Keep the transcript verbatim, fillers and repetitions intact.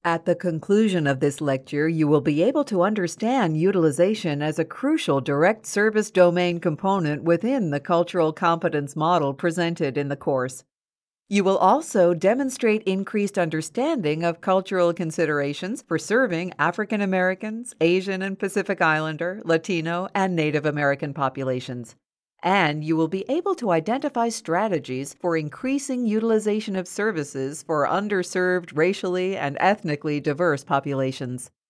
At the conclusion of this lecture, you will be able to understand utilization as a crucial direct service domain component within the cultural competence model presented in the course. You will also demonstrate increased understanding of cultural considerations for serving African Americans, Asian and Pacific Islander, Latino, and Native American populations. And you will be able to identify strategies for increasing utilization of services for underserved racially and ethnically diverse populations.